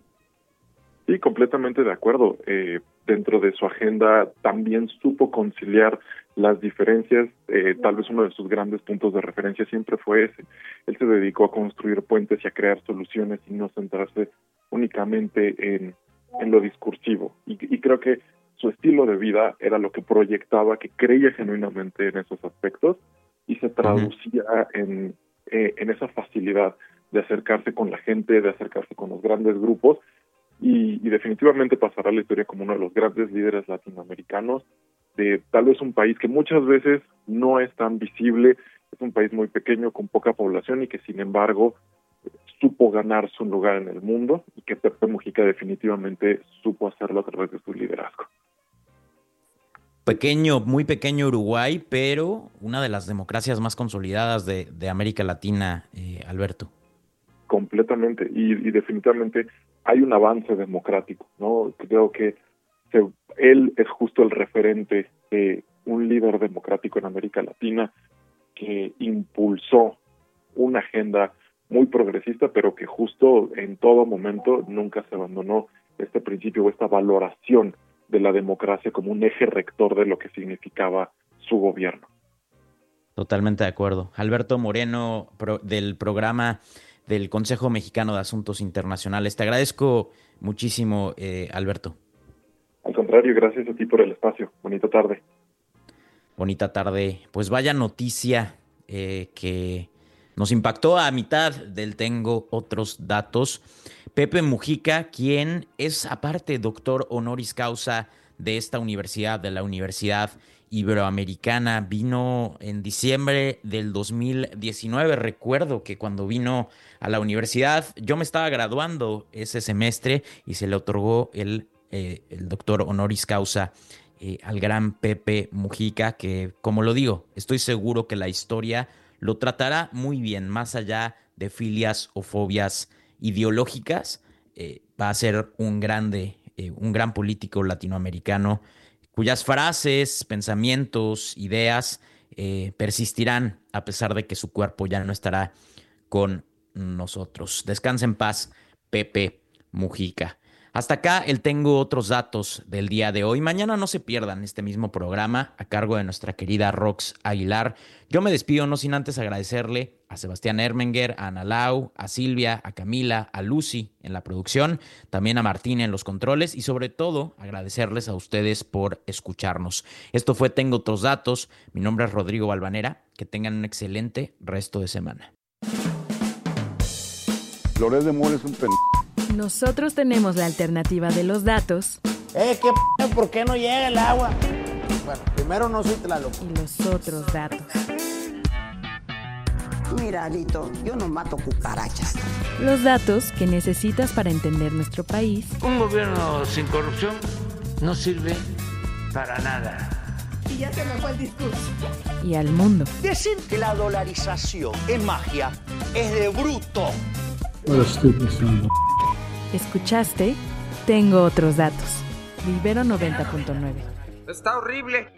Sí, completamente de acuerdo. Eh, dentro de su agenda también supo conciliar las diferencias. Eh, tal vez uno de sus grandes puntos de referencia siempre fue ese. Él se dedicó a construir puentes y a crear soluciones y no centrarse únicamente en, en lo discursivo. Y, y creo que su estilo de vida era lo que proyectaba, que creía genuinamente en esos aspectos y se traducía uh-huh. en, eh, en esa facilidad de acercarse con la gente, de acercarse con los grandes grupos. Y, y definitivamente pasará a la historia como uno de los grandes líderes latinoamericanos de tal vez un país que muchas veces no es tan visible, es un país muy pequeño con poca población y que sin embargo supo ganarse un lugar en el mundo y que Pepe Mujica definitivamente supo hacerlo a través de su liderazgo. Pequeño, muy pequeño Uruguay, pero una de las democracias más consolidadas de, de América Latina, eh, Alberto. Completamente, y, y definitivamente hay un avance democrático, ¿no? Creo que se, él es justo el referente de un líder democrático en América Latina que impulsó una agenda muy progresista, pero que justo en todo momento nunca se abandonó este principio o esta valoración de la democracia como un eje rector de lo que significaba su gobierno. Totalmente de acuerdo. Alberto Moreno, pro, del programa del Consejo Mexicano de Asuntos Internacionales. Te agradezco muchísimo, eh, Alberto. Al contrario, gracias a ti por el espacio. Bonita tarde. Bonita tarde. Pues vaya noticia eh, que nos impactó a mitad del Tengo Otros Datos. Pepe Mujica, quien es aparte doctor honoris causa de esta universidad, de la Universidad Iberoamericana. Vino en diciembre del dos mil diecinueve. Recuerdo que cuando vino a la universidad, yo me estaba graduando ese semestre y se le otorgó el, eh, el doctor honoris causa eh, al gran Pepe Mujica, que, como lo digo, estoy seguro que la historia lo tratará muy bien, más allá de filias o fobias ideológicas. Eh, va a ser un grande, eh, un gran político latinoamericano cuyas frases, pensamientos, ideas eh, persistirán a pesar de que su cuerpo ya no estará con nosotros. Descansa en paz, Pepe Mujica. Hasta acá el Tengo Otros Datos del día de hoy. Mañana no se pierdan este mismo programa a cargo de nuestra querida Rox Aguilar. Yo me despido no sin antes agradecerle a Sebastián Ermenger, a Ana Lau, a Silvia, a Camila, a Lucy en la producción, también a Martín en los controles y sobre todo agradecerles a ustedes por escucharnos. Esto fue Tengo Otros Datos. Mi nombre es Rodrigo Balvanera. Que tengan un excelente resto de semana. Loret de Mola es un pen... Nosotros tenemos la alternativa de los datos. Eh, ¿qué p***? ¿Por qué no llega el agua? Bueno, primero no soy Tlaloc. Y los otros datos. Mira, Alito, yo no mato cucarachas. Los datos que necesitas para entender nuestro país. Un gobierno sin corrupción no sirve para nada. Y ya se me fue el discurso. Y al mundo. Decir que la dolarización es magia es de bruto. What a stupid son. ¿Escuchaste? Tengo Otros Datos. Ibero noventa punto nueve. Está horrible.